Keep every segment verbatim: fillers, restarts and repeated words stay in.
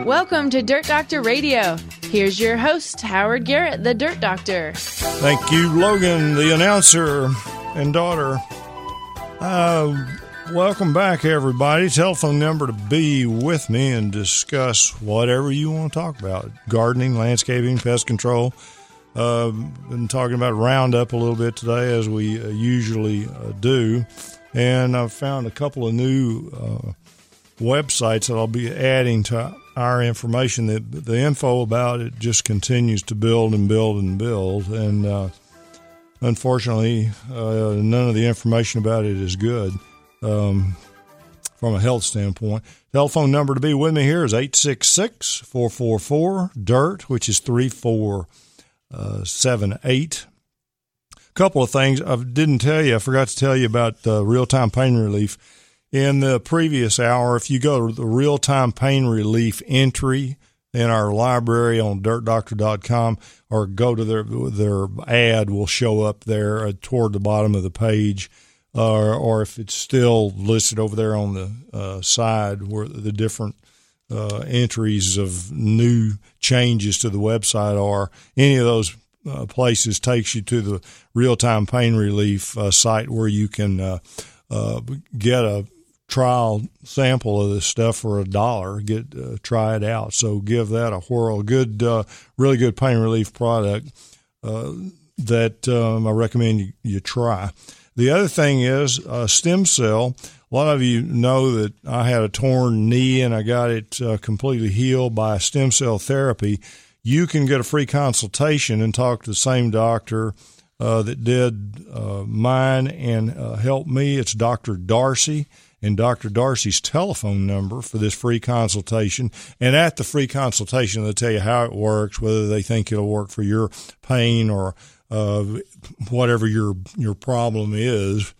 Welcome to Dirt Doctor Radio. Here's your host, Howard Garrett, the Dirt Doctor. Thank you, Logan, the announcer and daughter. Uh, welcome back, everybody. Telephone number to be with me and discuss whatever you want to talk about. Gardening, landscaping, pest control. Uh, been talking about Roundup a little bit today, as we uh, usually uh, do. And I've found a couple of new uh, websites that I'll be adding to our information. The, the info about it just continues to build and build and build. And uh, unfortunately, uh, none of the information about it is good um, from a health standpoint. Telephone number to be with me here is eight six six, four four four, D I R T, which is three four seven eight. A couple of things I didn't tell you. I forgot to tell you about uh, real-time pain relief. In the previous hour, if you go to the real-time pain relief entry in our library on dirt doctor dot com, or go to their their ad will show up there uh, toward the bottom of the page, uh, or if it's still listed over there on the uh, side where the different uh, entries of new changes to the website are, any of those Uh, places takes you to the real-time pain relief uh, site where you can uh, uh, get a trial sample of this stuff for a dollar. Get uh, try it out. So give that a whirl. Good, uh, really good pain relief product uh, that um, I recommend you, you try. The other thing is uh, stem cell. A lot of you know that I had a torn knee and I got it uh, completely healed by stem cell therapy. You can get a free consultation and talk to the same doctor uh, that did uh, mine and uh, helped me. It's Doctor Darcy, and Doctor Darcy's telephone number for this free consultation. And at the free consultation, they'll tell you how it works, whether they think it'll work for your pain or uh, whatever your your problem is.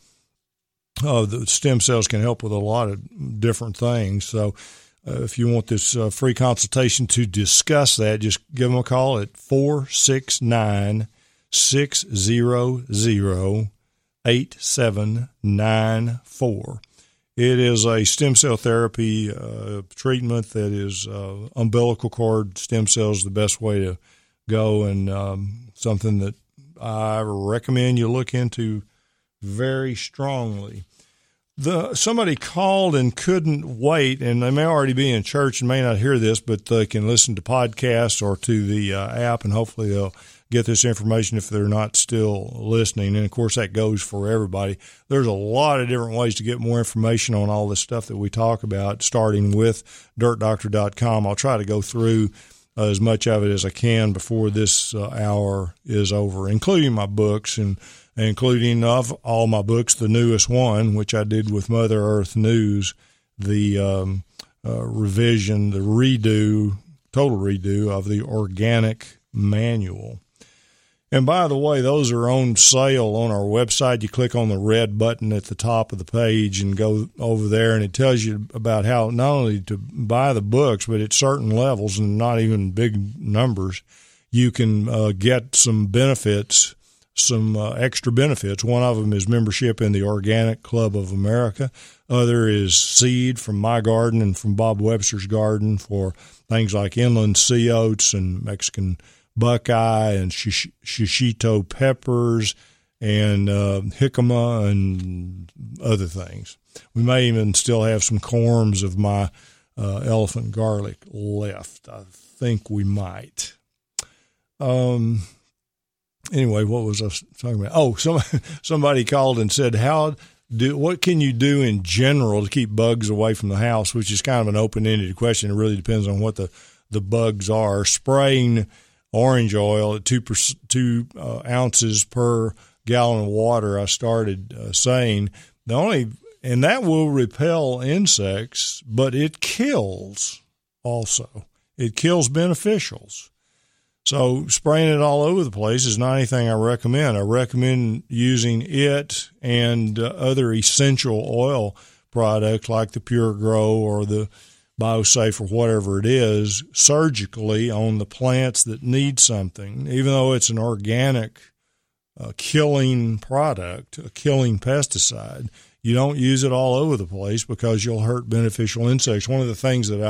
Uh, the stem cells can help with a lot of different things. So Uh, if you want this uh, free consultation to discuss that, just give them a call at four six nine, six zero zero, eight seven nine four. It is a stem cell therapy uh, treatment that is uh, umbilical cord stem cells, the best way to go, and um, something that I recommend you look into very strongly. The, somebody called and couldn't wait, and they may already be in church and may not hear this, but they can listen to podcasts or to the uh, app, and hopefully they'll get this information if they're not still listening. And, of course, that goes for everybody. There's a lot of different ways to get more information on all this stuff that we talk about, starting with dirt doctor dot com. I'll try to go through uh, as much of it as I can before this uh, hour is over, including my books and including of all my books, the newest one, which I did with Mother Earth News, the um, uh, revision, the redo, total redo of the Organic Manual. And by the way, those are on sale on our website. You click on the red button at the top of the page and go over there, and it tells you about how not only to buy the books, but at certain levels and not even big numbers, you can uh, get some benefits, some uh, extra benefits. One of them is membership in the Organic Club of America. Other is seed from my garden and from Bob Webster's garden for things like inland sea oats and Mexican buckeye and shish- shishito peppers and uh, jicama and other things. We may even still have some corms of my uh, elephant garlic left. I think we might. Um. Anyway, what was I talking about? Oh, some, somebody called and said, "How do what can you do in general to keep bugs away from the house?" Which is kind of an open-ended question. It really depends on what the, the bugs are. Spraying orange oil at two per, two uh, ounces per gallon of water. I started uh, saying the only, and that will repel insects, but it kills also. It kills beneficials. So spraying it all over the place is not anything I recommend. I recommend using it and uh, other essential oil products like the Pure Grow or the BioSafe or whatever it is surgically on the plants that need something, even though it's an organic uh, killing product, a killing pesticide. You don't use it all over the place because you'll hurt beneficial insects. One of the things that I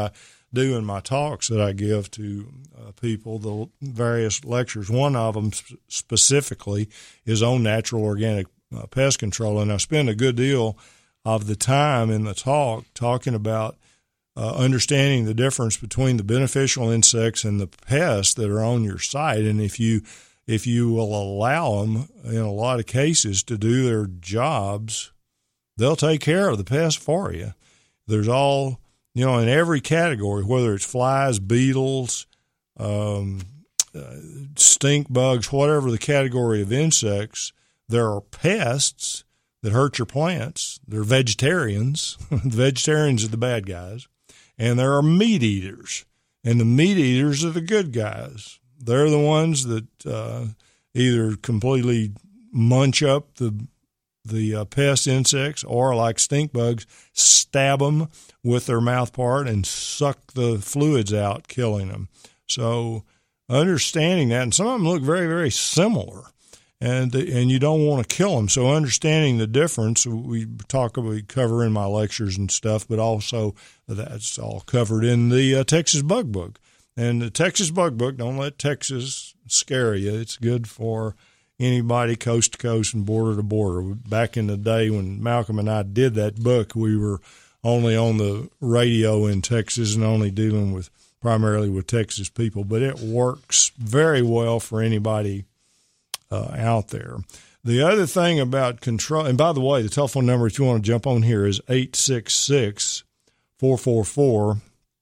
do in my talks that I give to uh, people, the various lectures. One of them specifically is on natural organic uh, pest control, and I spend a good deal of the time in the talk talking about uh, understanding the difference between the beneficial insects and the pests that are on your site. And if you if you will allow them, in a lot of cases, to do their jobs, they'll take care of the pest for you. There's all, you know, in every category, whether it's flies, beetles, um, uh, stink bugs, whatever the category of insects, there are pests that hurt your plants. They're vegetarians. The vegetarians are the bad guys. And there are meat eaters. And the meat eaters are the good guys. They're the ones that uh, either completely munch up the the uh, pest insects, or like stink bugs, stab them with their mouth part and suck the fluids out, killing them. So understanding that, and some of them look very, very similar, and and you don't want to kill them. So understanding the difference, we talk, we cover in my lectures and stuff, but also that's all covered in the uh, Texas Bug Book. And the Texas Bug Book, don't let Texas scare you. It's good for anybody coast to coast and border to border. Back in the day when Malcolm and I did that book, we were only on the radio in Texas and only dealing with primarily with Texas people, but it works very well for anybody uh, out there. The other thing about control, and by the way, the telephone number if you want to jump on here is eight six six, four four four,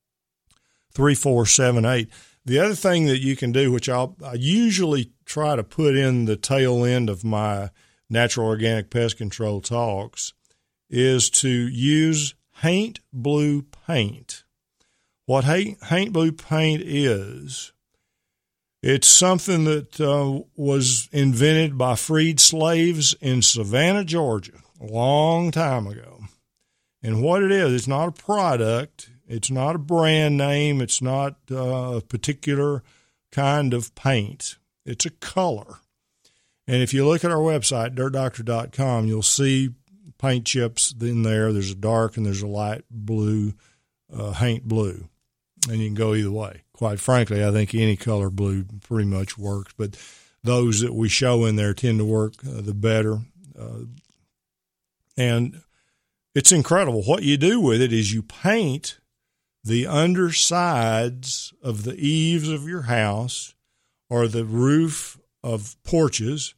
three four seven eight. The other thing that you can do, which I'll, I usually try to put in the tail end of my natural organic pest control talks, is to use Haint Blue paint. What Haint, Haint Blue paint is, it's something that uh, was invented by freed slaves in Savannah, Georgia, a long time ago. And what it is, it's not a product. It's not a brand name. It's not uh, a particular kind of paint. It's a color. And if you look at our website, dirt doctor dot com, you'll see paint chips in there. There's a dark and there's a light blue, uh, Haint Blue. And you can go either way. Quite frankly, I think any color blue pretty much works. But those that we show in there tend to work uh, the better. Uh, and it's incredible. What you do with it is you paint the undersides of the eaves of your house or the roof of porches.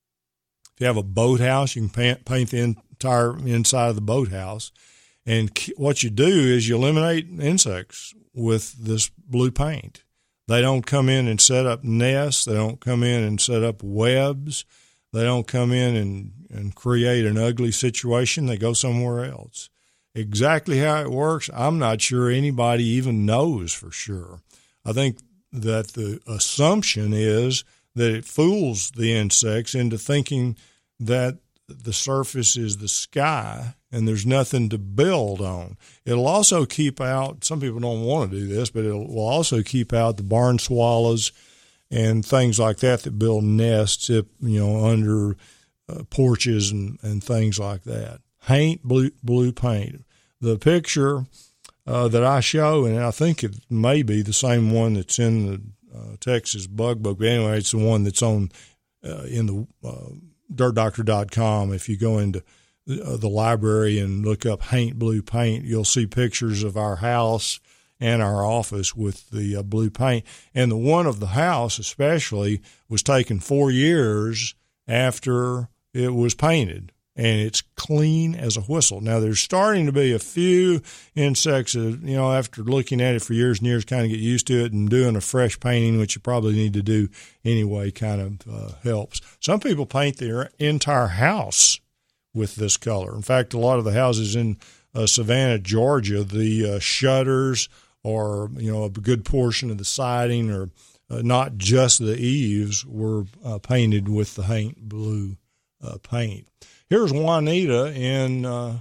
If you have a boathouse, you can paint, paint the entire inside of the boathouse. And what you do is you eliminate insects with this blue paint. They don't come in and set up nests. They don't come in and set up webs. They don't come in and, and create an ugly situation. They go somewhere else. Exactly how it works, I'm not sure anybody even knows for sure. I think that the assumption is that it fools the insects into thinking that the surface is the sky and there's nothing to build on. It'll also keep out, some people don't want to do this, but it will also keep out the barn swallows and things like that that build nests, you know, under uh, porches and, and things like that. Haint Blue, blue paint. The picture uh, that I show, and I think it may be the same one that's in the uh, Texas Bug Book. But anyway, it's the one that's on uh, in the uh, dirt doctor dot com. If you go into the, the library and look up Haint Blue paint, you'll see pictures of our house and our office with the uh, blue paint. And the one of the house especially was taken four years after it was painted. And it's clean as a whistle. Now, there's starting to be a few insects that, you know, after looking at it for years and years, kind of get used to it, and doing a fresh painting, which you probably need to do anyway, kind of uh, helps. Some people paint their entire house with this color. In fact, a lot of the houses in uh, Savannah, Georgia, the uh, shutters or, you know, a good portion of the siding or uh, not just the eaves were uh, painted with the Haint Blue uh, paint. Here's Juanita in uh,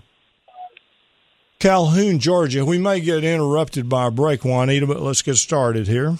Calhoun, Georgia. We may get interrupted by a break, Juanita, but let's get started here.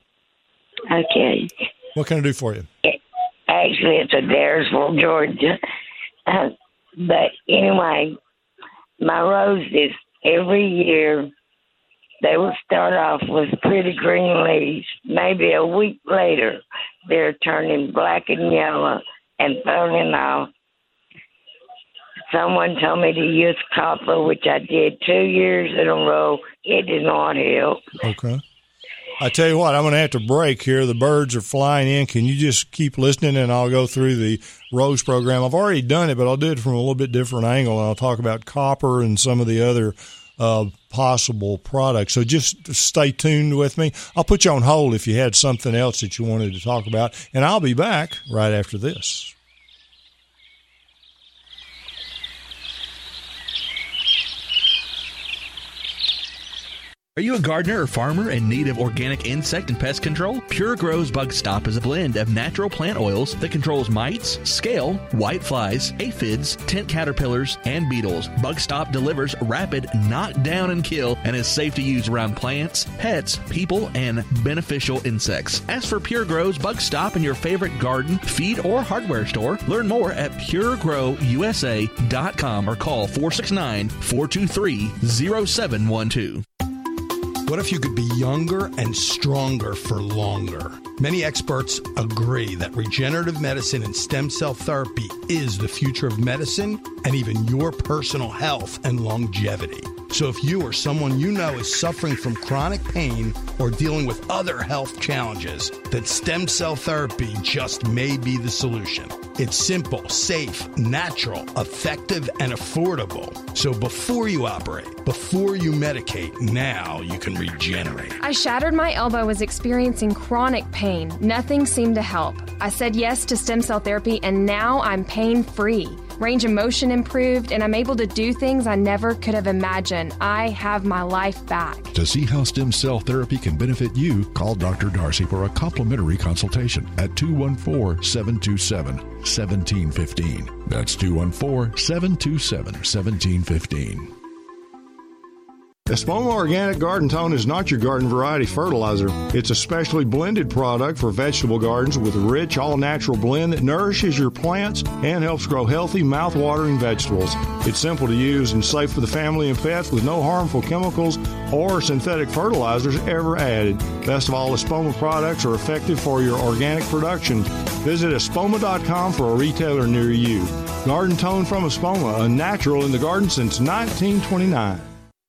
Okay. What can I do for you? Actually, it's Adairsville, Georgia. Uh, but anyway, my roses every year they will start off with pretty green leaves. Maybe a week later, they're turning black and yellow and falling off. Someone told me to use copper, which I did two years in a row. It did not help. Okay. I tell you what, I'm going to have to break here. The birds are flying in. Can you just keep listening, and I'll go through the Rose program. I've already done it, but I'll do it from a little bit different angle, and I'll talk about copper and some of the other uh, possible products. So just stay tuned with me. I'll put you on hold if you had something else that you wanted to talk about, and I'll be back right after this. Are you a gardener or farmer in need of organic insect and pest control? Pure Grow's Bug Stop is a blend of natural plant oils that controls mites, scale, white flies, aphids, tent caterpillars, and beetles. Bug Stop delivers rapid knock down and kill and is safe to use around plants, pets, people, and beneficial insects. Ask for Pure Grow's Bug Stop in your favorite garden, feed, or hardware store. Learn more at pure grow u s a dot com or call four six nine, four two three, zero seven one two. What if you could be younger and stronger for longer? Many experts agree that regenerative medicine and stem cell therapy is the future of medicine and even your personal health and longevity. So if you or someone you know is suffering from chronic pain or dealing with other health challenges, then stem cell therapy just may be the solution. It's simple, safe, natural, effective, and affordable. So before you operate, before you medicate, now you can regenerate. I shattered my elbow, was experiencing chronic pain. Nothing seemed to help. I said yes to stem cell therapy, and now I'm pain-free. Range of motion improved, and I'm able to do things I never could have imagined. I have my life back. To see how stem cell therapy can benefit you, call Doctor Darcy for a complimentary consultation at two one four, seven two seven, one seven one five. That's two one four, seven two seven, one seven one five. Espoma Organic Garden Tone is not your garden variety fertilizer. It's a specially blended product for vegetable gardens with a rich, all-natural blend that nourishes your plants and helps grow healthy, mouth-watering vegetables. It's simple to use and safe for the family and pets with no harmful chemicals or synthetic fertilizers ever added. Best of all, Espoma products are effective for your organic production. Visit espoma dot com for a retailer near you. Garden Tone from Espoma, a natural in the garden since nineteen twenty-nine.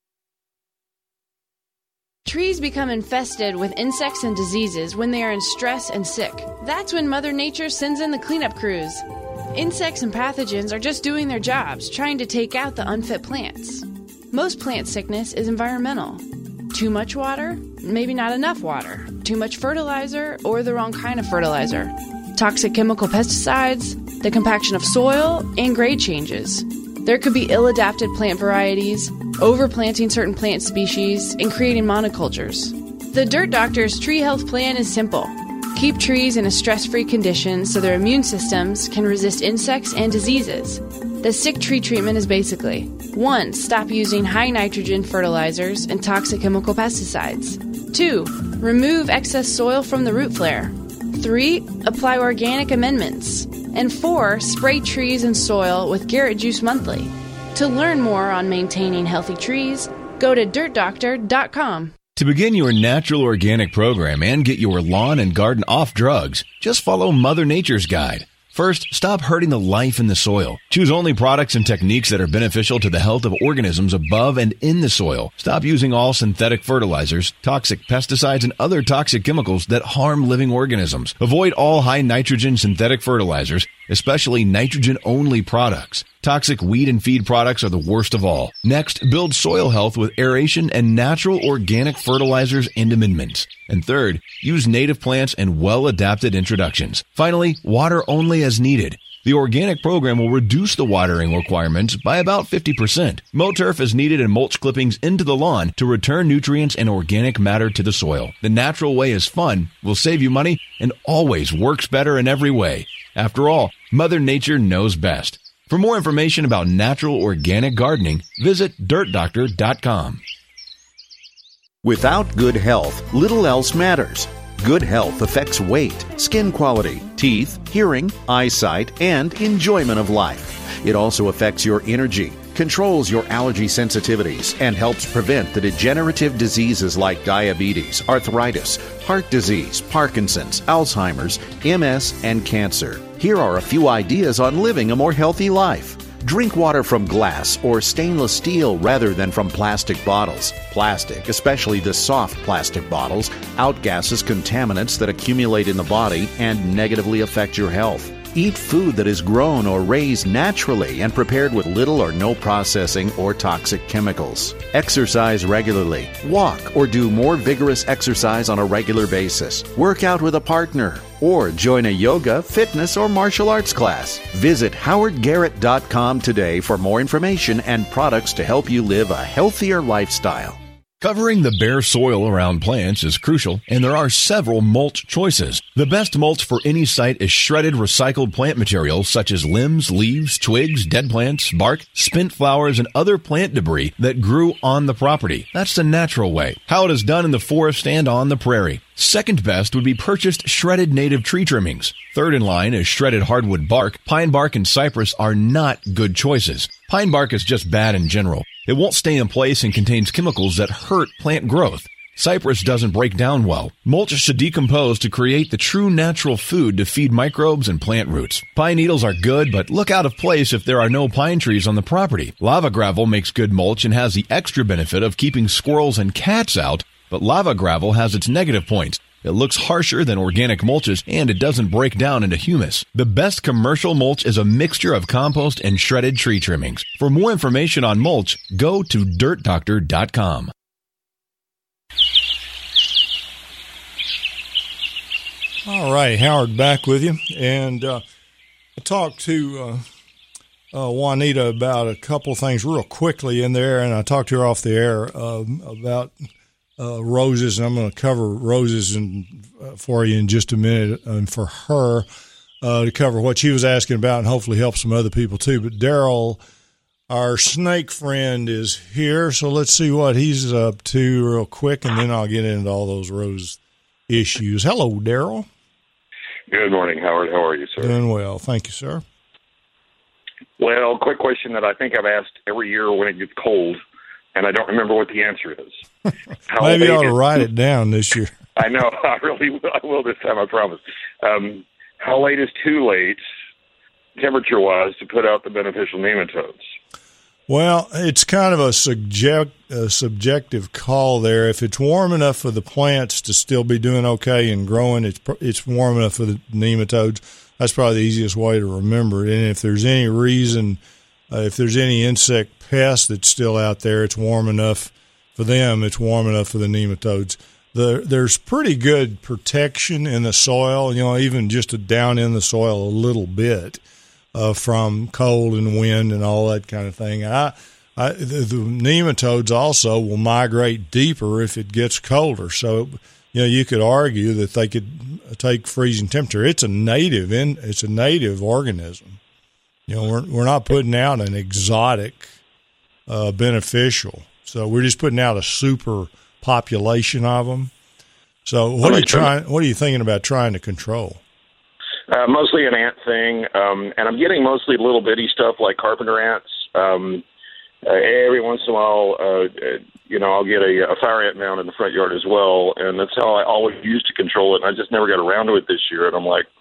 Trees become infested with insects and diseases when they are in stress and sick. That's when Mother Nature sends in the cleanup crews. Insects and pathogens are just doing their jobs, trying to take out the unfit plants. Most plant sickness is environmental. Too much water, maybe not enough water. Too much fertilizer, or the wrong kind of fertilizer. Toxic chemical pesticides, the compaction of soil, and grade changes. There could be ill-adapted plant varieties, overplanting certain plant species, and creating monocultures. The Dirt Doctor's tree health plan is simple. Keep trees in a stress-free condition so their immune systems can resist insects and diseases. The sick tree treatment is basically: one. Stop using high nitrogen fertilizers and toxic chemical pesticides. two. Remove excess soil from the root flare. three. Apply organic amendments. And four, spray trees and soil with Garrett Juice Monthly. To learn more on maintaining healthy trees, go to dirt doctor dot com. To begin your natural organic program and get your lawn and garden off drugs, just follow Mother Nature's guide. First, stop hurting the life in the soil. Choose only products and techniques that are beneficial to the health of organisms above and in the soil. Stop using all synthetic fertilizers, toxic pesticides, and other toxic chemicals that harm living organisms. Avoid all high nitrogen synthetic fertilizers, especially nitrogen-only products. Toxic weed and feed products are the worst of all. Next, build soil health with aeration and natural organic fertilizers and amendments. And third, use native plants and well-adapted introductions. Finally, water only as needed. The organic program will reduce the watering requirements by about fifty percent. Mow turf is needed and mulch clippings into the lawn to return nutrients and organic matter to the soil. The natural way is fun, will save you money, and always works better in every way. After all, Mother Nature knows best. For more information about natural organic gardening, visit dirt doctor dot com. Without good health, little else matters. Good health affects weight, skin quality, teeth, hearing, eyesight, and enjoyment of life. It also affects your energy, controls your allergy sensitivities and helps prevent the degenerative diseases like diabetes, arthritis, heart disease, Parkinson's, Alzheimer's, M S, and cancer. Here are a few ideas on living a more healthy life. Drink water from glass or stainless steel rather than from plastic bottles. Plastic, especially the soft plastic bottles, outgasses contaminants that accumulate in the body and negatively affect your health. Eat food that is grown or raised naturally and prepared with little or no processing or toxic chemicals. Exercise regularly. Walk or do more vigorous exercise on a regular basis. Work out with a partner or join a yoga, fitness, or martial arts class. Visit howard garrett dot com today for more information and products to help you live a healthier lifestyle. Covering the bare soil around plants is crucial, and there are several mulch choices. The best mulch for any site is shredded recycled plant material such as limbs, leaves, twigs, dead plants, bark, spent flowers, and other plant debris that grew on the property. That's the natural way, how it is done in the forest and on the prairie. Second best would be purchased shredded native tree trimmings. Third in line is shredded hardwood bark. Pine bark and cypress are not good choices. Pine bark is just bad in general. It won't stay in place and contains chemicals that hurt plant growth. Cypress doesn't break down well. Mulch should decompose to create the true natural food to feed microbes and plant roots. Pine needles are good, but look out of place if there are no pine trees on the property. Lava gravel makes good mulch and has the extra benefit of keeping squirrels and cats out, but lava gravel has its negative points. It looks harsher than organic mulches, and it doesn't break down into humus. The best commercial mulch is a mixture of compost and shredded tree trimmings. For more information on mulch, go to dirt doctor dot com. All right, Howard back with you. And uh, I talked to uh, uh, Juanita about a couple things real quickly in there, and I talked to her off the air uh, about Uh, roses, and I'm going to cover roses in, uh, for you in just a minute, and for her uh, to cover what she was asking about and hopefully help some other people too. But Daryl, our snake friend, is here, so let's see what he's up to real quick, and then I'll get into all those rose issues. Hello, Daryl. Good morning, Howard. How are you, sir? Doing well. Thank you, sir. Well, quick question that I think I've asked every year when it gets cold, and I don't remember what the answer is. How Maybe you ought to is, write it down this year. I know. I really will. I will this time, I promise. Um, how late is too late, temperature-wise, to put out the beneficial nematodes? Well, it's kind of a, subject, a subjective call there. If it's warm enough for the plants to still be doing okay and growing, it's it's warm enough for the nematodes. That's probably the easiest way to remember it. And if there's any reason, uh, if there's any insect pest that's still out there, it's warm enough for them. It's warm enough for the nematodes. The, there's pretty good protection in the soil, you know, even just down in the soil a little bit. Uh, from cold and wind and all that kind of thing. I, I, the, the nematodes also will migrate deeper if it gets colder. So, you know, you could argue that they could take freezing temperature. It's a native, in, it's a native organism. You know, we're we're not putting out an exotic uh, beneficial. So we're just putting out a super population of them. So what are you trying? What are you thinking about trying to control? Uh, mostly an ant thing, um, and I'm getting mostly little bitty stuff like carpenter ants. Um, uh, every once in a while, uh, uh, you know, I'll get a, a fire ant mound in the front yard as well, and that's how I always used to control it, and I just never got around to it this year, and I'm like,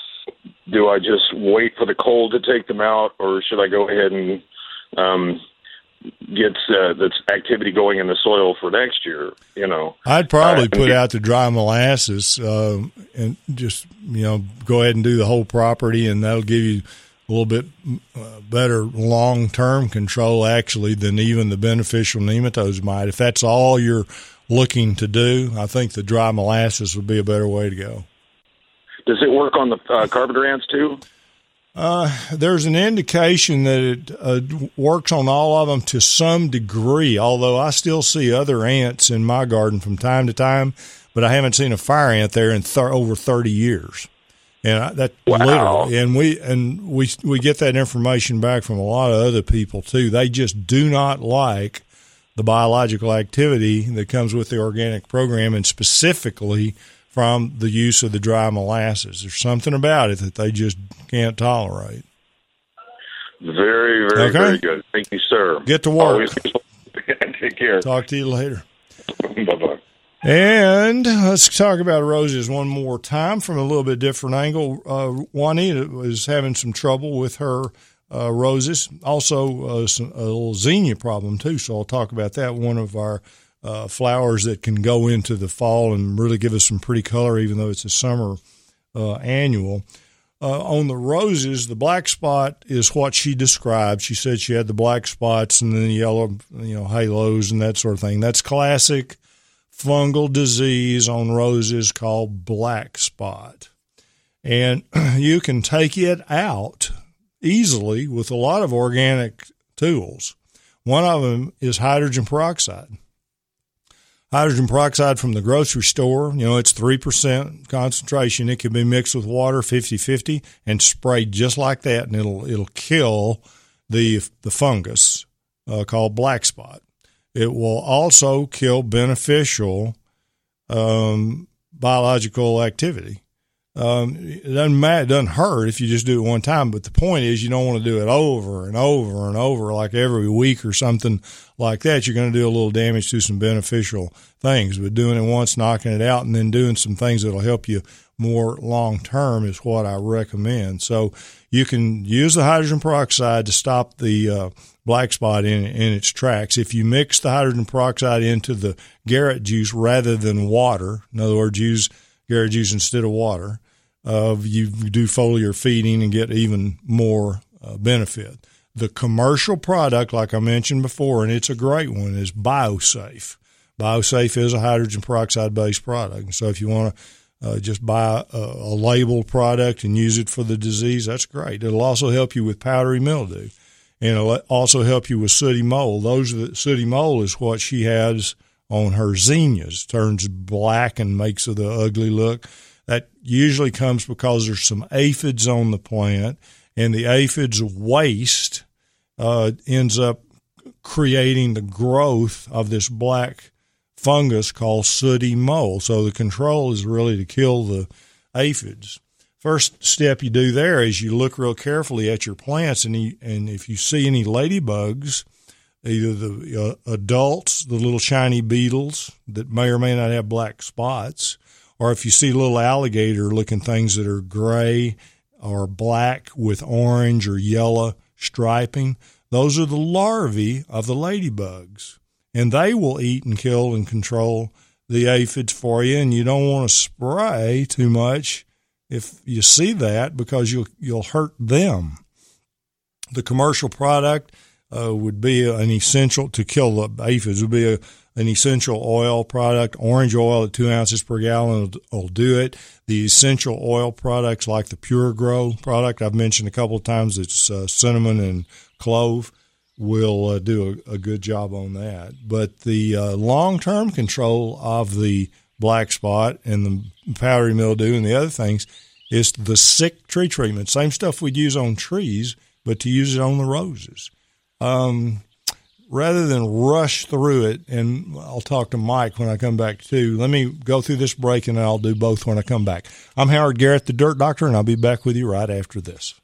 do I just wait for the cold to take them out, or should I go ahead and um, get uh, this activity going in the soil for next year, you know? I'd probably uh, put out the dry molasses uh, and just, you know, go ahead and do the whole property, and that'll give you a little bit uh, better long-term control, actually, than even the beneficial nematodes might. If that's all you're looking to do, I think the dry molasses would be a better way to go. Does it work on the uh, carpenter ants, too? Uh, there's an indication that it uh, works on all of them to some degree, although I still see other ants in my garden from time to time, but I haven't seen a fire ant there in th- over thirty years. And I, that wow. literally, and we and we we get that information back from a lot of other people too. They just do not like the biological activity that comes with the organic program, and specifically from the use of the dry molasses. There's something about it that they just can't tolerate. Very, very, okay. very good. Thank you, sir. Get to work. Always. Take care. Talk to you later. Bye-bye. And let's talk about roses one more time from a little bit different angle. Uh, Juanita was having some trouble with her uh, roses, also uh, some, a little zinnia problem too, so I'll talk about that. One of our uh, flowers that can go into the fall and really give us some pretty color, even though it's a summer uh, annual. Uh, on the roses, the black spot is what she described. She said she had the black spots and then the yellow, you know, halos and that sort of thing. That's classic fungal disease on roses called black spot. And you can take it out easily with a lot of organic tools. One of them is hydrogen peroxide. Hydrogen peroxide from the grocery store, you know, it's three percent concentration. It can be mixed with water fifty-fifty and sprayed just like that, and it'll it'll kill the the fungus uh, called black spot. It will also kill beneficial um, biological activity. Um, it doesn't matter, it doesn't hurt if you just do it one time, but the point is you don't want to do it over and over and over, like every week or something like that. You're going to do a little damage to some beneficial things, but doing it once, knocking it out, and then doing some things that'll help you more long term is what I recommend. So you can use the hydrogen peroxide to stop the uh, black spot in, in its tracks. If you mix the hydrogen peroxide into the Garrett juice rather than water, in other words, use Garrett juice instead of water, uh, you do foliar feeding and get even more uh, benefit. The commercial product, like I mentioned before, and it's a great one, is BioSafe. BioSafe is a hydrogen peroxide-based product. So if you want to uh, just buy a, a labeled product and use it for the disease, that's great. It'll also help you with powdery mildew, and it'll also help you with sooty mold. Those are the, sooty mold is what she has on her zinnias. Turns black and makes the ugly look. That usually comes because there's some aphids on the plant, and the aphids waste uh, ends up creating the growth of this black fungus called sooty mold. So the control is really to kill the aphids. First step you do there is you look real carefully at your plants, and, you, and if you see any ladybugs, either the uh, adults, the little shiny beetles that may or may not have black spots, or if you see little alligator-looking things that are gray or black with orange or yellow striping, those are the larvae of the ladybugs. And they will eat and kill and control the aphids for you, and you don't want to spray too much if you see that because you'll, you'll hurt them. The commercial product uh, would be an essential to kill the aphids, would be a an essential oil product. Orange oil at two ounces per gallon will, will do it. The essential oil products like the Pure Grow product I've mentioned a couple of times, it's uh, cinnamon and clove, will uh, do a, a good job on that. But the uh, long-term control of the black spot and the powdery mildew and the other things is the sick tree treatment. Same stuff we'd use on trees, but to use it on the roses. Um, rather than rush through it, and I'll talk to Mike when I come back too, let me go through this break and I'll do both when I come back. I'm Howard Garrett, the Dirt Doctor, and I'll be back with you right after this.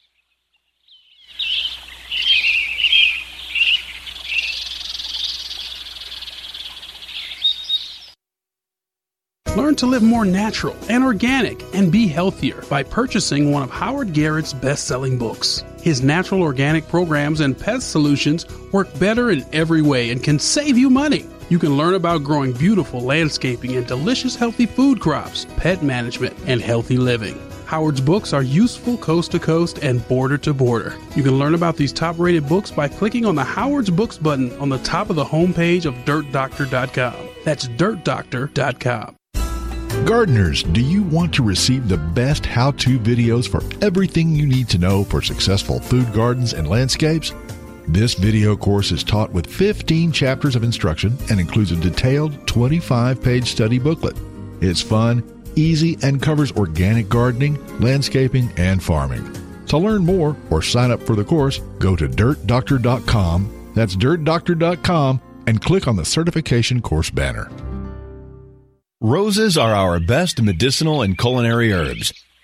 Learn to live more natural and organic and be healthier by purchasing one of Howard Garrett's best-selling books. His natural organic programs and pest solutions work better in every way and can save you money. You can learn about growing beautiful landscaping and delicious healthy food crops, pet management, and healthy living. Howard's books are useful coast to coast and border to border. You can learn about these top-rated books by clicking on the Howard's Books button on the top of the homepage of dirt doctor dot com. That's dirt doctor dot com. Gardeners, do you want to receive the best how-to videos for everything you need to know for successful food gardens and landscapes? This video course is taught with fifteen chapters of instruction and includes a detailed twenty-five page study booklet. It's fun, easy, and covers organic gardening, landscaping, and farming. To learn more or sign up for the course, go to dirt doctor dot com. That's dirt doctor dot com and click on the certification course banner. Roses are our best medicinal and culinary herbs.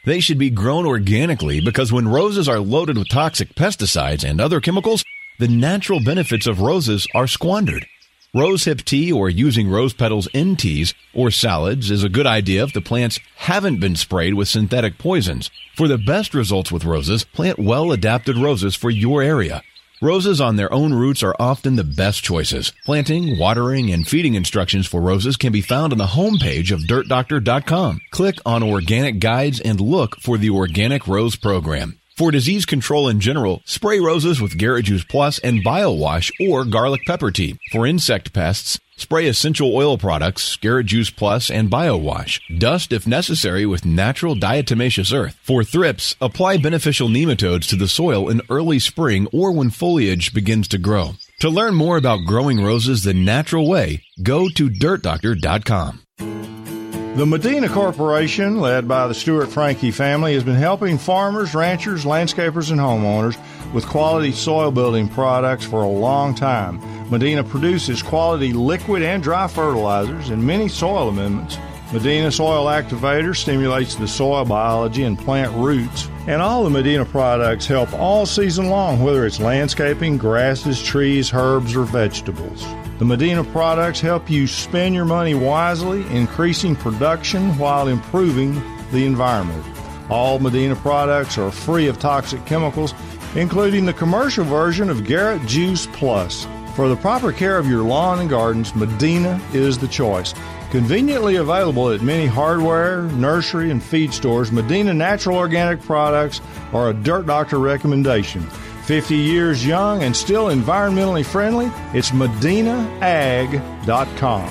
They should be grown organically because when roses are loaded with toxic pesticides and other chemicals, the natural benefits of roses are squandered. Rosehip tea or using rose petals in teas or salads is a good idea if the plants haven't been sprayed with synthetic poisons. For the best results with roses, plant well-adapted roses for your area. Roses on their own roots are often the best choices. Planting, watering, and feeding instructions for roses can be found on the homepage of dirt doctor dot com. Click on Organic Guides and look for the Organic Rose Program. For disease control in general, spray roses with Garrett Juice Plus and BioWash or garlic pepper tea. For insect pests, spray essential oil products, Garrett Juice Plus and BioWash. Dust if necessary with natural diatomaceous earth. For thrips, apply beneficial nematodes to the soil in early spring or when foliage begins to grow. To learn more about growing roses the natural way, go to dirt doctor dot com. The Medina Corporation, led by the Stewart Franke family, has been helping farmers, ranchers, landscapers, and homeowners with quality soil building products for a long time. Medina produces quality liquid and dry fertilizers and many soil amendments. Medina Soil Activator stimulates the soil biology and plant roots. And all the Medina products help all season long, whether it's landscaping, grasses, trees, herbs, or vegetables. The Medina products help you spend your money wisely, increasing production while improving the environment. All Medina products are free of toxic chemicals, including the commercial version of Garrett Juice Plus. For the proper care of your lawn and gardens, Medina is the choice. Conveniently available at many hardware, nursery, and feed stores, Medina Natural Organic products are a Dirt Doctor recommendation. fifty years young and still environmentally friendly, it's medina ag dot com.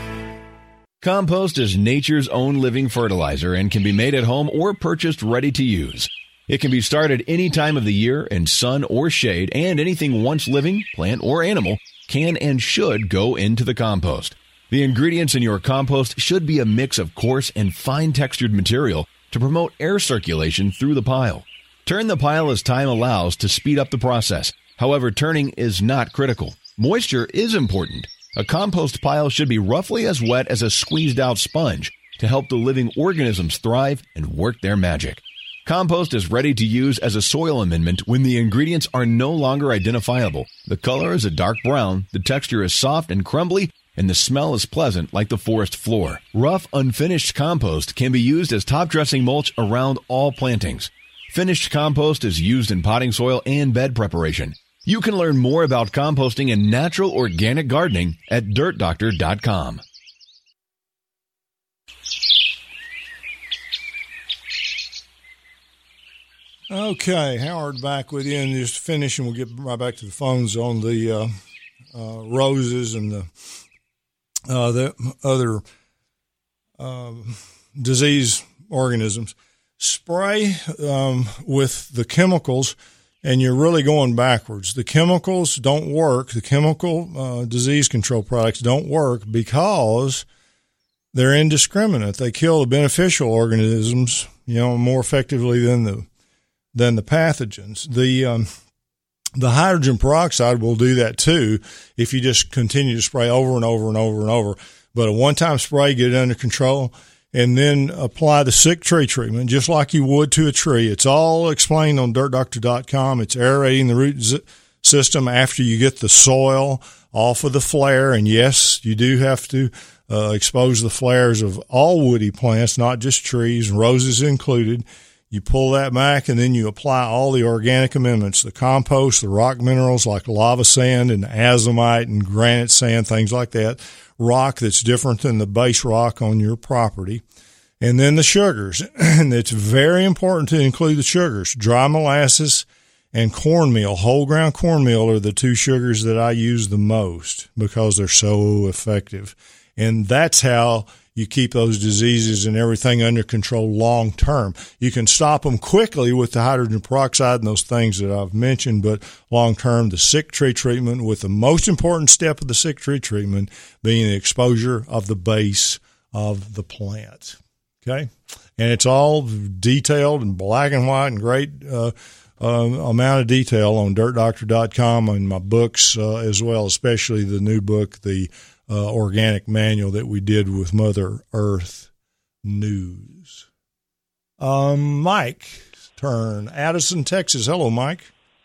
Compost is nature's own living fertilizer and can be made at home or purchased ready to use. It can be started any time of the year in sun or shade, and anything once living, plant or animal, can and should go into the compost. The ingredients in your compost should be a mix of coarse and fine-textured material to promote air circulation through the pile. Turn the pile as time allows to speed up the process. However, turning is not critical. Moisture is important. A compost pile should be roughly as wet as a squeezed-out sponge to help the living organisms thrive and work their magic. Compost is ready to use as a soil amendment when the ingredients are no longer identifiable. The color is a dark brown, the texture is soft and crumbly, and the smell is pleasant like the forest floor. Rough, unfinished compost can be used as top dressing mulch around all plantings. Finished compost is used in potting soil and bed preparation. You can learn more about composting and natural organic gardening at dirt doctor dot com. Okay, Howard back with you, and just finish, and we'll get right back to the phones on the uh, uh, roses and the uh, the other uh, disease organisms. Spray um, with the chemicals, and you're really going backwards. The chemicals don't work. The chemical uh, disease control products don't work because they're indiscriminate. They kill the beneficial organisms, you know, more effectively than the than the pathogens. The um, the hydrogen peroxide will do that too if you just continue to spray over and over and over and over. But a one-time spray, get it under control, and then apply the sick tree treatment just like you would to a tree. It's all explained on dirt doctor dot com. It's aerating the root z- system after you get the soil off of the flare. And yes, you do have to uh, expose the flares of all woody plants, not just trees, roses included. You pull that back, and then you apply all the organic amendments, the compost, the rock minerals like lava sand and azomite and granite sand, things like that, rock that's different than the base rock on your property, and then the sugars. And it's very important to include the sugars. Dry molasses and cornmeal, whole ground cornmeal, are the two sugars that I use the most because they're so effective. And that's how you keep those diseases and everything under control long term. You can stop them quickly with the hydrogen peroxide and those things that I've mentioned, but long term, the sick tree treatment, with the most important step of the sick tree treatment being the exposure of the base of the plant. Okay? And it's all detailed in black and white and great uh, uh, amount of detail on dirt doctor dot com and my books uh, as well, especially the new book, the Uh, organic manual that we did with Mother Earth News. Um, Mike's turn. Addison, Texas. Hello, Mike.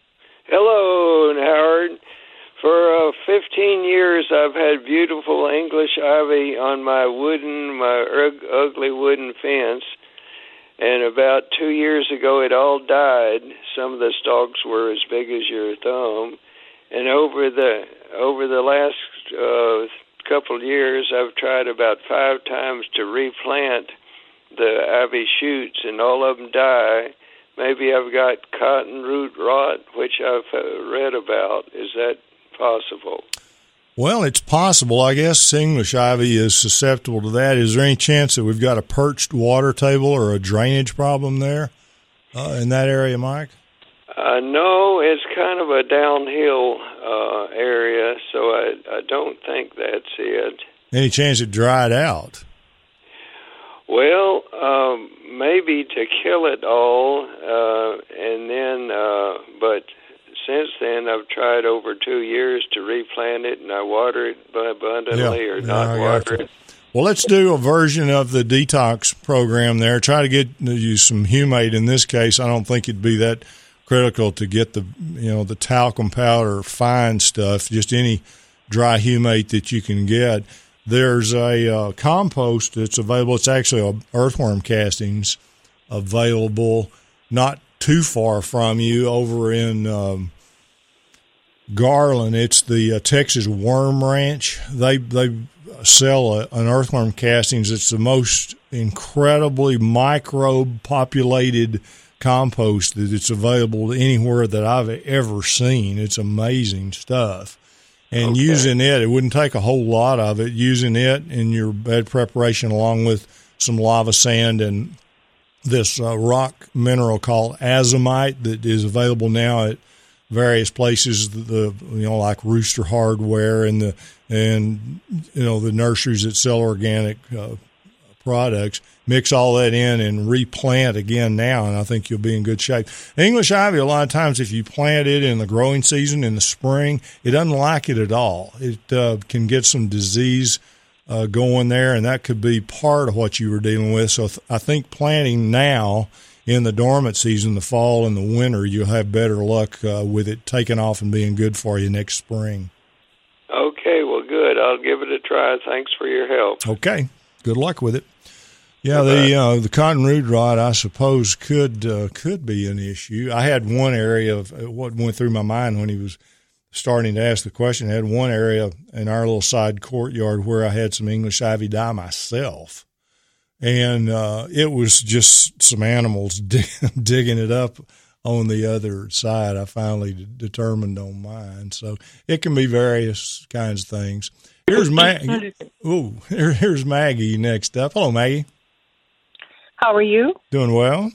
Hello, Howard. For uh, fifteen years, I've had beautiful English ivy on my wooden, my ug- ugly wooden fence. And about two years ago, it all died. Some of the stalks were as big as your thumb. And over the over the last uh, couple of years, I've tried about five times to replant the ivy shoots, and all of them die. Maybe I've got cotton root rot, which I've uh, read about. Is that possible? Well, it's possible. I guess English ivy is susceptible to that. Is there any chance that we've got a perched water table or a drainage problem there uh, in that area, Mike? Uh, no, it's kind of a downhill uh, area, so I, I don't think that's it. Any chance it dried out? Well, um, maybe to kill it all, uh, and then, uh, but since then I've tried over two years to replant it, and I water it abundantly yeah. or yeah, not water it. Well, let's do a version of the detox program there. Try to get you some humate in this case. I don't think it'd be that critical to get the, you know, the talcum powder, fine stuff, just any dry humate that you can get. There's a uh, compost that's available. It's actually a earthworm castings available not too far from you over in um, Garland. It's the uh, Texas Worm Ranch. They they sell a, an earthworm castings. It's the most incredibly microbe-populated compost that it's available anywhere that I've ever seen. It's amazing stuff. And okay. using it, it wouldn't take a whole lot of it. Using it in your bed preparation along with some lava sand and this uh, rock mineral called azomite that is available now at various places, the you know like Rooster Hardware and the and you know the nurseries that sell organic uh, products. Mix all that in and replant again now, and I think you'll be in good shape. English ivy, a lot of times if you plant it in the growing season in the spring, it doesn't like it at all. It uh, can get some disease uh, going there, and that could be part of what you were dealing with. So th- I think planting now in the dormant season, the fall and the winter, you'll have better luck uh, with it taking off and being good for you next spring. Okay, well, good. I'll give it a try. Thanks for your help. Okay, good luck with it. Yeah, the uh, the cotton root rot, I suppose, could uh, could be an issue. I had one area of what went through my mind when he was starting to ask the question. I had one area in our little side courtyard where I had some English ivy die myself, and uh, it was just some animals dig- digging it up on the other side. I finally d- determined on mine, so it can be various kinds of things. Here's Maggie. Ooh, here, here's Maggie next up. Hello, Maggie. How are you? Doing well.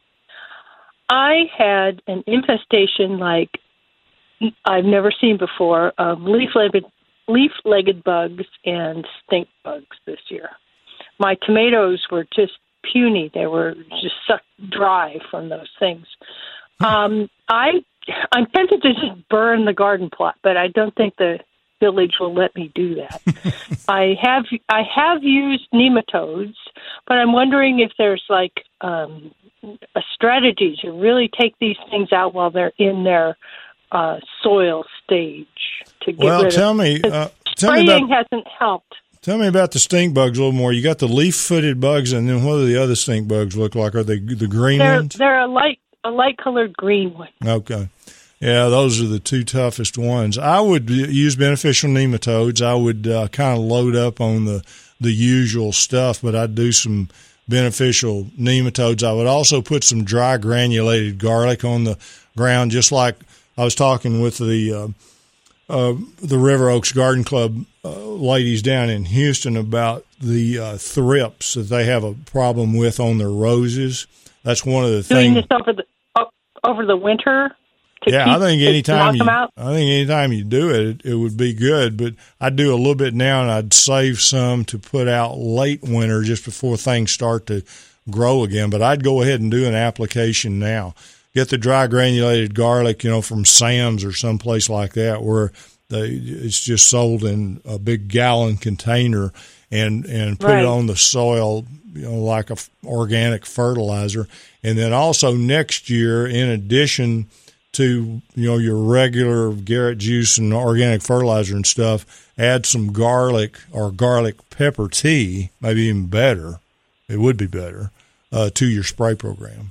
I had an infestation like I've never seen before of leaf-legged, leaf-legged bugs and stink bugs this year. My tomatoes were just puny. They were just sucked dry from those things. Um, I, I'm tempted to just burn the garden plot, but I don't think the village will let me do that. I have I have used nematodes, but I'm wondering if there's like um, a strategy to really take these things out while they're in their uh, soil stage. To get well, rid tell of me, uh, tell spraying me about, hasn't helped. Tell me about the stink bugs a little more. You got the leaf-footed bugs, and then what do the other stink bugs look like? Are they the green They're ones? they're a light a light colored green one. Okay. Yeah, those are the two toughest ones. I would use beneficial nematodes. I would uh, kind of load up on the, the usual stuff, but I'd do some beneficial nematodes. I would also put some dry granulated garlic on the ground, just like I was talking with the uh, uh, the River Oaks Garden Club uh, ladies down in Houston about the uh, thrips that they have a problem with on their roses. That's one of the Doing things. this over the over the winter. Yeah, keep, I think anytime you, out? I think anytime you do it, it, it would be good. But I'd do a little bit now, and I'd save some to put out late winter, just before things start to grow again. But I'd go ahead and do an application now. Get the dry granulated garlic, you know, from Sam's or someplace like that, where they it's just sold in a big gallon container, and and put Right. it on the soil, you know, like a f- organic fertilizer. And then also next year, in addition to, you know, your regular Garrett juice and organic fertilizer and stuff, add some garlic or garlic pepper tea, maybe even better. It would be better uh, to your spray program.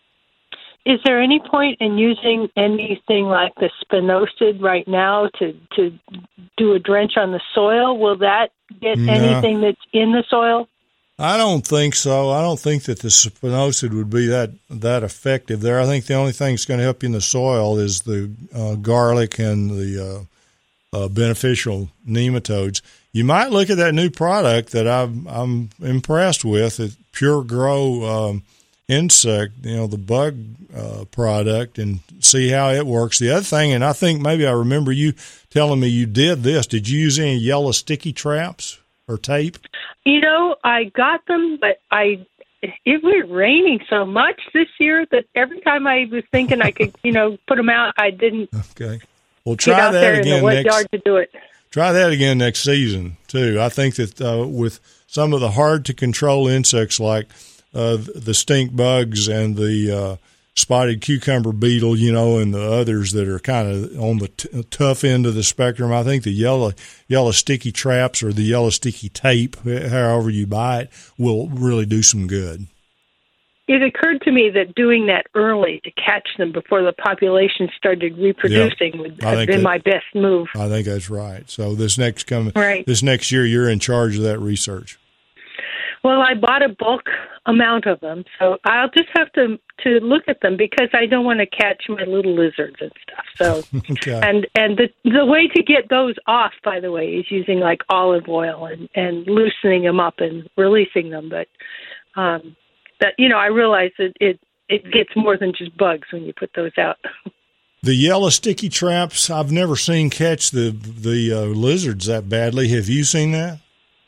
Is there any point in using anything like the spinosad right now to, to do a drench on the soil? Will that get No. anything that's in the soil? I don't think so. I don't think that the spinosad would be that that effective there. I think the only thing that's going to help you in the soil is the uh, garlic and the uh, uh, beneficial nematodes. You might look at that new product that I'm, I'm impressed with, it Pure Grow um, insect, you know, the bug uh, product, and see how it works. The other thing, and I think maybe I remember you telling me you did this. Did you use any yellow sticky traps or tape? You know, I got them, but I it was raining so much this year that every time I was thinking I could, you know, put them out, I didn't Okay. Well, get try out that there in the again wet next. yard to do it. Try that again next season too. I think that uh, with some of the hard to control insects like uh, the stink bugs and the uh, spotted cucumber beetle, you know, and the others that are kind of on the t- tough end of the spectrum, I think the yellow yellow sticky traps or the yellow sticky tape, however you buy it, will really do some good. It occurred to me that doing that early to catch them before the population started reproducing Yeah, would I have think been that- my best move. I think that's right. So this next coming, Right. this next year, you're in charge of that research. Well, I bought a bulk amount of them, so I'll just have to to look at them because I don't want to catch my little lizards and stuff. So, Okay. and and the the way to get those off, by the way, is using like olive oil and and loosening them up and releasing them. But um, that you know, I realize that it it gets more than just bugs when you put those out. The yellow sticky traps, I've never seen catch the the uh, lizards that badly. Have you seen that?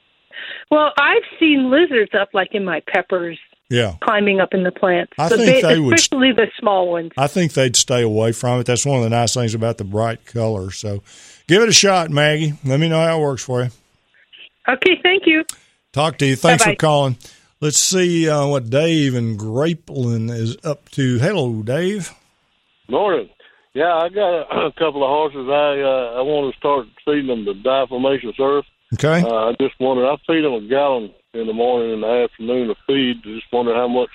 Well, I've seen lizards up like in my peppers, Yeah. climbing up in the plants. I The think ba- they would- especially the small ones. I think they'd stay away from it. That's one of the nice things about the bright color. So give it a shot, Maggie. Let me know how it works for you. Okay, thank you. Talk to you. Thanks Bye-bye. for calling. Let's see uh, what Dave in Grapeland is up to. Hello, Dave. Morning. Yeah, I got a, a couple of horses. I uh, I want to start feeding them the diatomaceous earth. Okay. Uh, I just wondered. I feed them a gallon in the morning and the afternoon of feed. Just wonder how much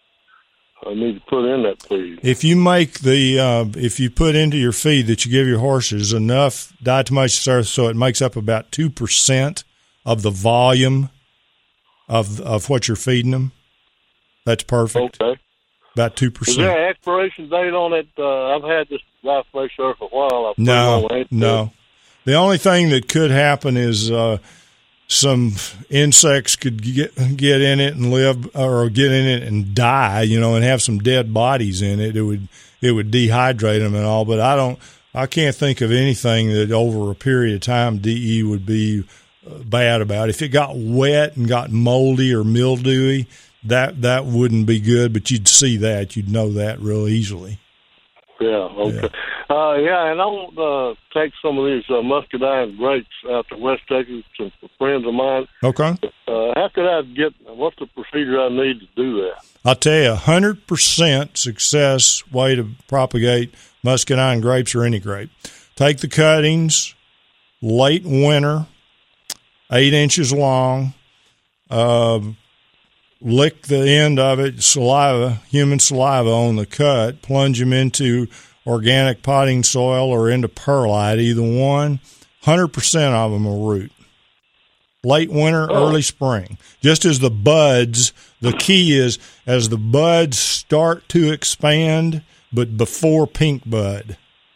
I need to put in that feed. If you make the, uh, if you put into your feed that you give your horses enough diatomaceous earth so it makes up about two percent of the volume of of what you're feeding them, that's perfect. Okay. About two Is percent. there an expiration date on it? Uh, I've had this diatomaceous earth for a while. I've No, put it on it. no. The only thing that could happen is uh, some insects could get get in it and live, or get in it and die, you know, and have some dead bodies in it. It would it would dehydrate them and all. But I don't, I can't think of anything that over a period of time D E would be uh, bad about. If it got wet and got moldy or mildewy, that that wouldn't be good. But you'd see that, you'd know that real easily. Yeah, okay. Yeah, uh, yeah and I want to uh, take some of these uh, muscadine grapes out to West Texas to friends of mine. Okay. Uh, how could I get, what's the procedure I need to do that? I'll tell you, one hundred percent success way to propagate muscadine grapes or any grape. Take the cuttings, late winter, eight inches long, uh, lick the end of it, saliva, human saliva on the cut, plunge them into organic potting soil or into perlite, either one. one hundred percent of them will root. Late winter, oh. early spring. Just as the buds, the key is as the buds start to expand, but before pink bud.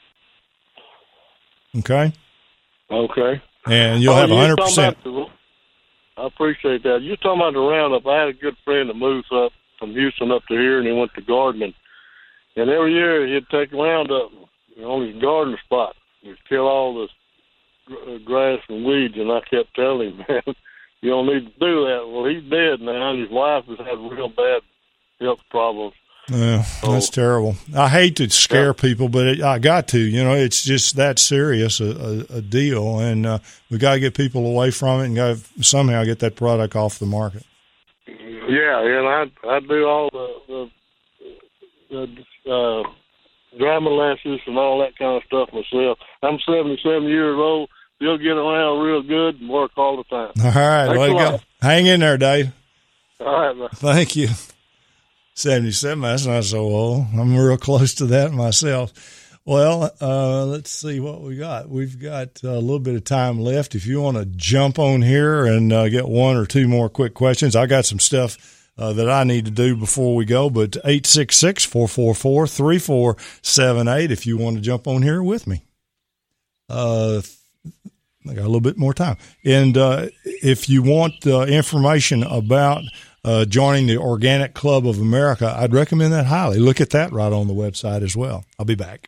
Okay? Okay. And you'll oh, have one hundred percent. I appreciate that. You're talking about the Roundup. I had a good friend that moves up from Houston up to here, and he went to gardening. And every year he'd take Roundup on his garden spot. He'd kill all the grass and weeds, and I kept telling him, man, you don't need to do that. Well, he's dead now, and his wife has had real bad health problems. Yeah, that's so, terrible. I hate to scare yeah. people, but it, I got to. You know, it's just that serious a, a, a deal, and uh, we got to get people away from it and got to somehow get that product off the market. Yeah, and I I do all the the, the uh, dry molasses and all that kind of stuff myself. I'm seventy-seven years old. Still get around real good and work all the time. All right, way to go. Hang in there, Dave. All right, man. Thank you. seventy-seven, that's not so old. I'm real close to that myself. Well, uh, let's see what we got. We've got a little bit of time left. If you want to jump on here and uh, get one or two more quick questions, I got some stuff uh, that I need to do before we go, but eight six six, four four four, three four seven eight if you want to jump on here with me. Uh, I got a little bit more time. And uh, if you want uh, information about uh, joining the Organic Club of America, I'd recommend that highly. Look at that right on the website as well. I'll be back.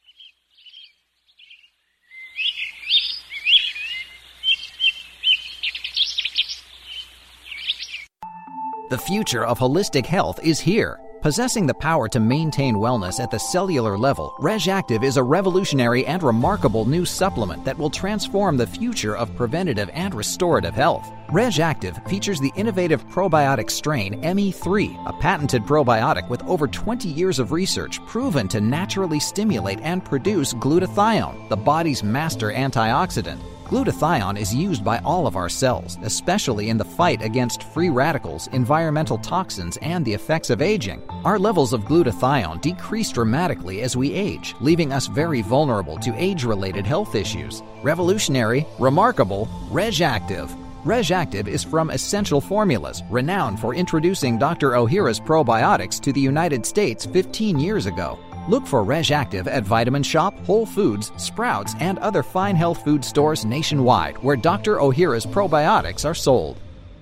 The future of holistic health is here. Possessing the power to maintain wellness at the cellular level, RegActive is a revolutionary and remarkable new supplement that will transform the future of preventative and restorative health. RegActive features the innovative probiotic strain M E three, a patented probiotic with over twenty years of research proven to naturally stimulate and produce glutathione, the body's master antioxidant. Glutathione is used by all of our cells, especially in the fight against free radicals, environmental toxins, and the effects of aging. Our levels of glutathione decrease dramatically as we age, leaving us very vulnerable to age-related health issues. Revolutionary, remarkable, RegActive. RegActive is from Essential Formulas, renowned for introducing Doctor Ohhira's probiotics to the United States fifteen years ago. Look for RegActive at Vitamin Shop, Whole Foods, Sprouts, and other fine health food stores nationwide where Doctor Ohhira's probiotics are sold.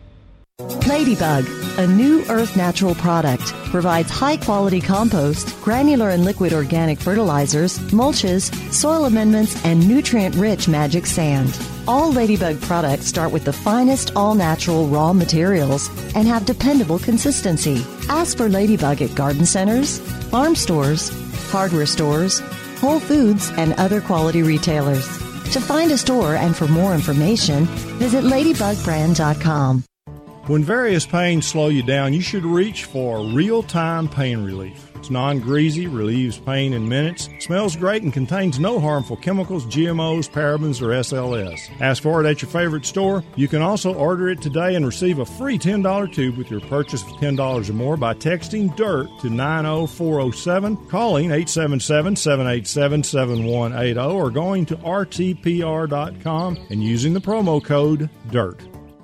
Ladybug, a new Earth Natural product, provides high-quality compost, granular and liquid organic fertilizers, mulches, soil amendments, and nutrient-rich magic sand. All Ladybug products start with the finest all-natural raw materials and have dependable consistency. Ask for Ladybug at garden centers, farm stores, hardware stores, Whole Foods, and other quality retailers. To find a store and for more information, visit ladybug brand dot com. When various pains slow you down, you should reach for real-time pain relief. It's non-greasy, relieves pain in minutes, smells great, and contains no harmful chemicals, G M Os, parabens, or S L S. Ask for it at your favorite store. You can also order it today and receive a free ten dollars tube with your purchase of ten dollars or more by texting DIRT to nine oh four oh seven, calling eight seven seven, seven eight seven, seven one eight zero, or going to R T P R dot com and using the promo code DIRT.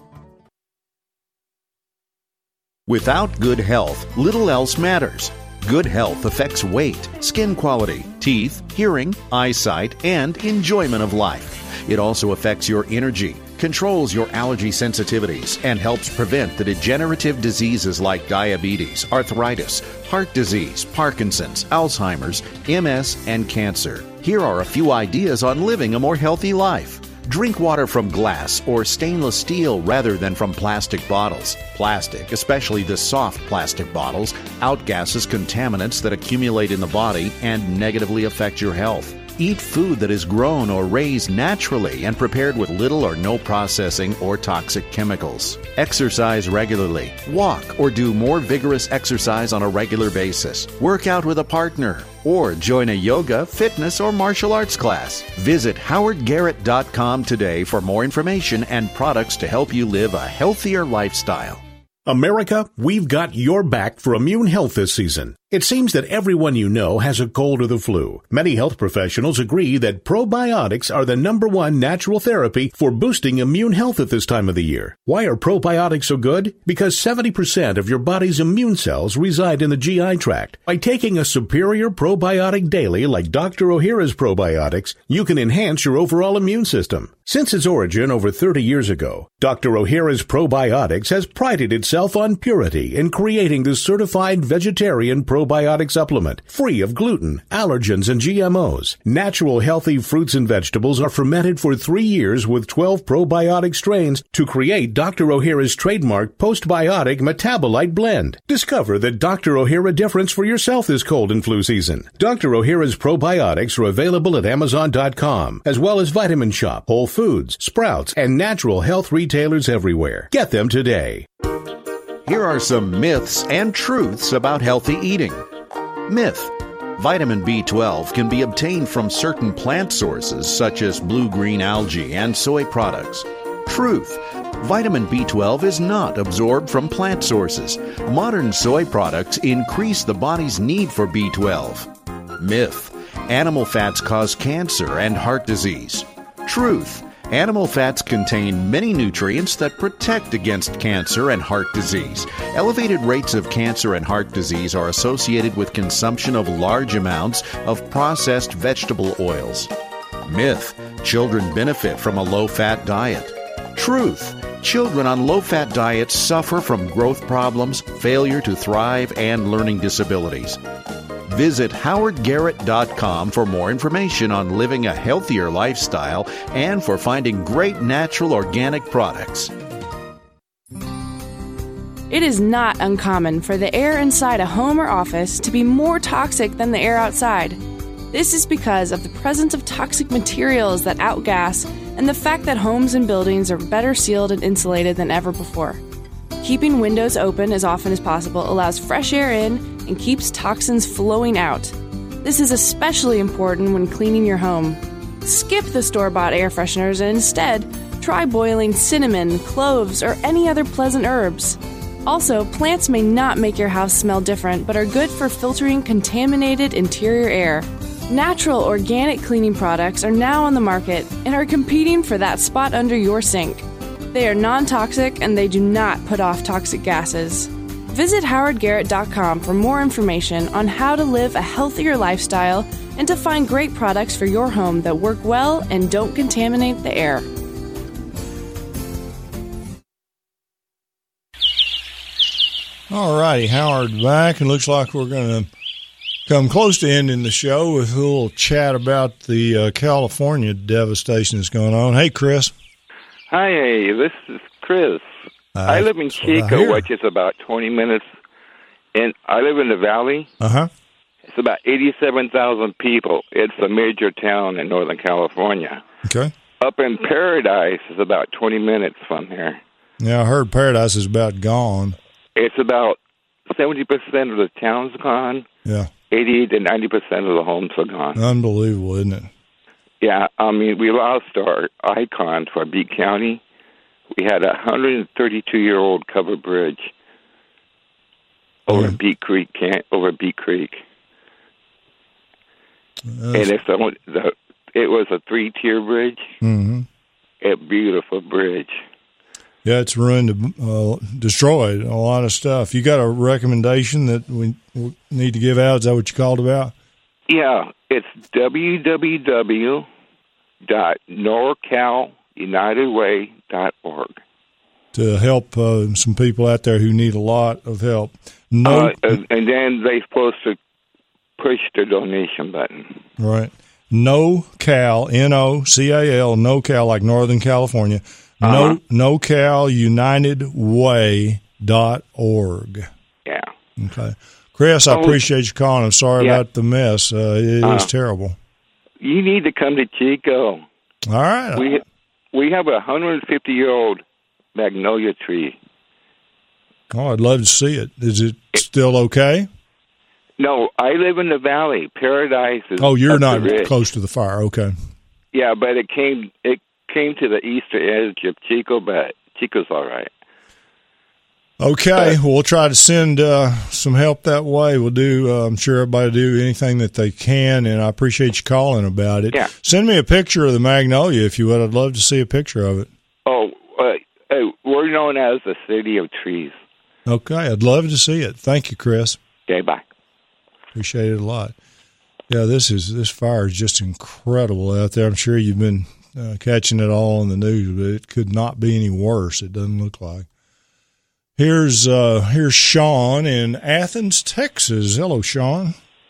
Without good health, little else matters. Good health affects weight, skin quality, teeth, hearing, eyesight, and enjoyment of life. It also affects your energy, controls your allergy sensitivities, and helps prevent the degenerative diseases like diabetes, arthritis, heart disease, Parkinson's, Alzheimer's, M S, and cancer. Here are a few ideas on living a more healthy life. Drink water from glass or stainless steel rather than from plastic bottles. Plastic, especially the soft plastic bottles, outgasses contaminants that accumulate in the body and negatively affect your health. Eat food that is grown or raised naturally and prepared with little or no processing or toxic chemicals. Exercise regularly. Walk or do more vigorous exercise on a regular basis. Work out with a partner. Or join a yoga, fitness, or martial arts class. Visit howard garrett dot com today for more information and products to help you live a healthier lifestyle. America, we've got your back for immune health this season. It seems that everyone you know has a cold or the flu. Many health professionals agree that probiotics are the number one natural therapy for boosting immune health at this time of the year. Why are probiotics so good? Because seventy percent of your body's immune cells reside in the G I tract. By taking a superior probiotic daily like Doctor Ohhira's probiotics, you can enhance your overall immune system. Since its origin over thirty years ago, Doctor Ohhira's probiotics has prided itself on purity in creating the certified vegetarian probiotics probiotic supplement, free of gluten, allergens, and G M Os. Natural healthy fruits and vegetables are fermented for three years with twelve probiotic strains to create Doctor O'Hara's trademark postbiotic metabolite blend. Discover the Doctor O'Hara difference for yourself this cold and flu season. Doctor O'Hara's probiotics are available at Amazon dot com, as well as Vitamin Shop, Whole Foods, Sprouts, and natural health retailers everywhere. Get them today. Here are some myths and truths about healthy eating. Myth: vitamin B twelve can be obtained from certain plant sources such as blue-green algae and soy products. Truth: vitamin B twelve is not absorbed from plant sources. Modern soy products increase the body's need for B twelve. Myth: animal fats cause cancer and heart disease. Truth: animal fats contain many nutrients that protect against cancer and heart disease. Elevated rates of cancer and heart disease are associated with consumption of large amounts of processed vegetable oils. Myth: children benefit from a low-fat diet. Truth: children on low-fat diets suffer from growth problems, failure to thrive, and learning disabilities. Visit Howard Garrett dot com for more information on living a healthier lifestyle and for finding great natural organic products. It is not uncommon for the air inside a home or office to be more toxic than the air outside. This is because of the presence of toxic materials that outgas and the fact that homes and buildings are better sealed and insulated than ever before. Keeping windows open as often as possible allows fresh air in and keeps toxins flowing out. This is especially important when cleaning your home. Skip the store-bought air fresheners and instead try boiling cinnamon, cloves, or any other pleasant herbs. Also, plants may not make your house smell different, but are good for filtering contaminated interior air. Natural organic cleaning products are now on the market and are competing for that spot under your sink. They are non-toxic and they do not put off toxic gases. Visit Howard Garrett dot com for more information on how to live a healthier lifestyle and to find great products for your home that work well and don't contaminate the air. All righty, Howard back, and looks like we're going to come close to ending the show with a little chat about the uh, California devastation that's going on. Hey, Chris. Hi, this is Chris. Uh, I live in Chico, which is about twenty minutes, and I live in the valley. Uh-huh. It's about eighty-seven thousand people. It's a major town in Northern California. Okay. Up in Paradise is about twenty minutes from here. Yeah, I heard Paradise is about gone. It's about seventy percent of the town's gone. Yeah. eighty to ninety percent of the homes are gone. Unbelievable, isn't it? Yeah, I mean, we lost our icon for Beat County. We had a one hundred thirty-two-year-old covered bridge over yeah. Beat Creek, over Beat Creek. That's... And it's the, the, it was a three-tier bridge. Mm-hmm. A beautiful bridge. Yeah, it's ruined, uh, destroyed a lot of stuff. You got a recommendation that we need to give out? Is that what you called about? Yeah, it's w w w dot norcal united way dot org. To help uh, some people out there who need a lot of help. No, uh, and then they're supposed to push the donation button. Right. NoCal, N O C A L, NoCal, like Northern California. Uh-huh. No, NoCal United Way dot org. Yeah. Okay. Chris, I oh, appreciate you calling. I'm sorry yeah. about the mess. Uh, it uh, is terrible. You need to come to Chico. All right. We we have a one hundred fifty year old magnolia tree. Oh, I'd love to see it. Is it still okay? No, I live in the valley. Paradise is. Oh, you're not ridge. Close to the fire. Okay. Yeah, but it came it came to the eastern edge of Chico, but Chico's all right. Okay, well, we'll try to send uh, some help that way. We'll do, uh, I'm sure everybody will do anything that they can, and I appreciate you calling about it. Yeah. Send me a picture of the magnolia, if you would. I'd love to see a picture of it. Oh, uh, uh, we're known as the City of Trees. Okay, I'd love to see it. Thank you, Chris. Okay, bye. Appreciate it a lot. Yeah, this is this fire is just incredible out there. I'm sure you've been uh, catching it all on the news, but it could not be any worse. It doesn't look like. Here's uh, here's Sean in Athens, Texas. Hello, Sean.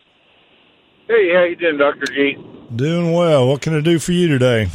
Hey, how you doing, Doctor G? Doing well. What can I do for you today?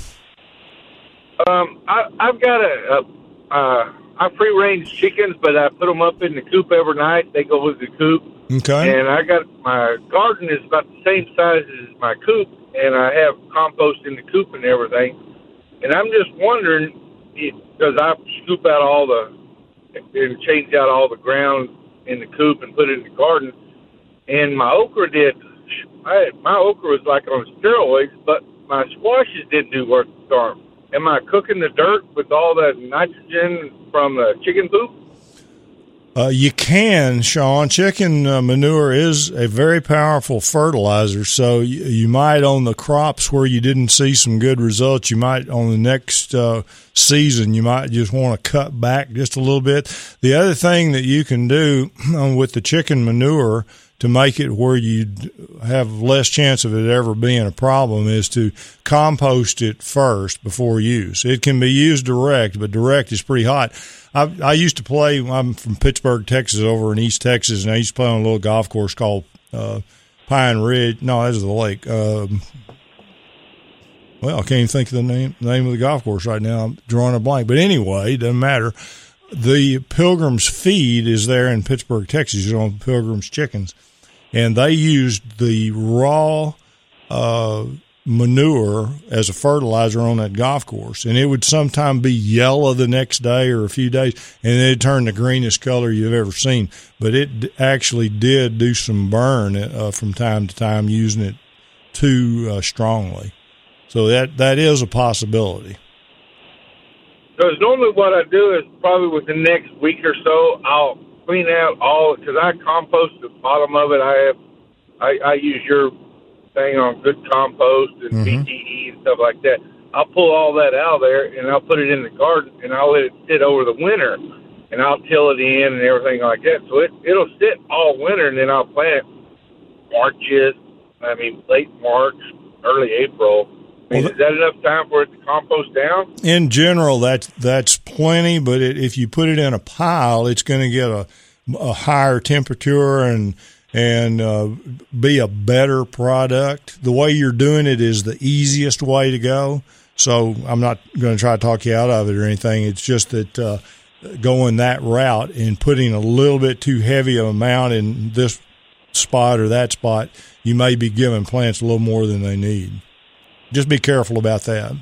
Um, I, I've got a, a uh, I free range chickens, but I put them up in the coop every night. They go with the coop. Okay. And I got my garden is about the same size as my coop, and I have compost in the coop and everything. And I'm just wondering, because I scoop out all the and change out all the ground in the coop and put it in the garden, and my okra did. I, my okra was like on steroids, but my squashes didn't do worth the darn. Am I cooking the dirt with all that nitrogen from the chicken poop? Uh, you can, Sean. Chicken uh, manure is a very powerful fertilizer, so you, you might on the crops where you didn't see some good results, you might on the next uh, season, you might just want to cut back just a little bit. The other thing that you can do with the chicken manure to make it where you have less chance of it ever being a problem is to compost it first before use. It can be used direct, but direct is pretty hot. I, I used to play, I'm from Pittsburgh, Texas, over in East Texas, and I used to play on a little golf course called uh, Pine Ridge. No, that's the lake. Um, well, I can't even think of the name, name of the golf course right now. I'm drawing a blank. But anyway, it doesn't matter. The Pilgrim's Feed is there in Pittsburgh, Texas, you know, Pilgrim's Chickens. And they used the raw uh, manure as a fertilizer on that golf course. And it would sometimes be yellow the next day or a few days, and it'd turn the greenest color you've ever seen. But it actually did do some burn uh, from time to time using it too uh, strongly. So that that is a possibility. Because normally what I do is probably within the next week or so, I'll clean out all, because I compost the bottom of it. I have, I, I use your thing on good compost and mm-hmm. B T E and stuff like that. I'll pull all that out of there and I'll put it in the garden and I'll let it sit over the winter and I'll till it in and everything like that. So it, it'll sit all winter and then I'll plant Marches, I mean, late March, early April. I mean, well, is that enough time for it to compost down? In general, that's, that's plenty, but it, if you put it in a pile, it's going to get a, a higher temperature and and uh, be a better product. The way you're doing it is the easiest way to go, so I'm not going to try to talk you out of it or anything. It's just that uh, going that route and putting a little bit too heavy of amount in this spot or that spot, you may be giving plants a little more than they need. Just be careful about that.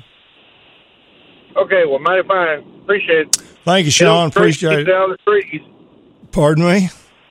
Okay, well, mighty fine. Appreciate it. Thank you, Sean. Appreciate it. Down the trees. Pardon me?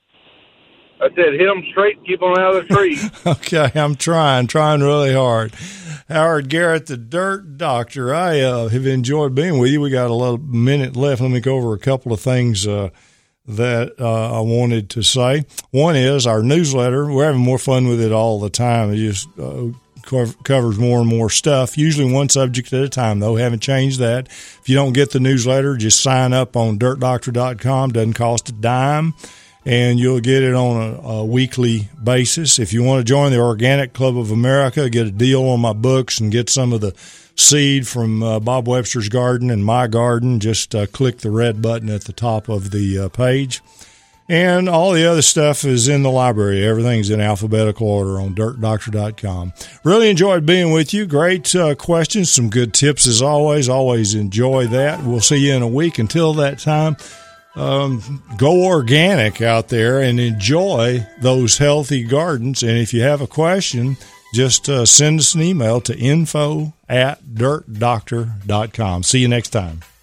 I said hit them straight, keep them out of the trees. Okay, I'm trying, trying really hard. Howard Garrett, the Dirt Doctor. I uh, have enjoyed being with you. We got a little minute left. Let me go over a couple of things uh, that uh, I wanted to say. One is our newsletter. We're having more fun with it all the time. It just uh, covers more and more stuff, usually one subject at a time, though. Haven't changed that. If you don't get the newsletter, just sign up on dirt doctor dot com. Doesn't cost a dime, and you'll get it on a, a weekly basis. If you want to join the Organic Club of America, get a deal on my books, and get some of the seed from uh, Bob Webster's Garden and my garden, just uh, click the red button at the top of the uh, page. And all the other stuff is in the library. Everything's in alphabetical order on dirt doctor dot com. Really enjoyed being with you. Great uh, questions, some good tips as always. Always enjoy that. We'll see you in a week. Until that time, um, go organic out there and enjoy those healthy gardens. And if you have a question, just uh, send us an email to info at dirt doctor dot com. See you next time.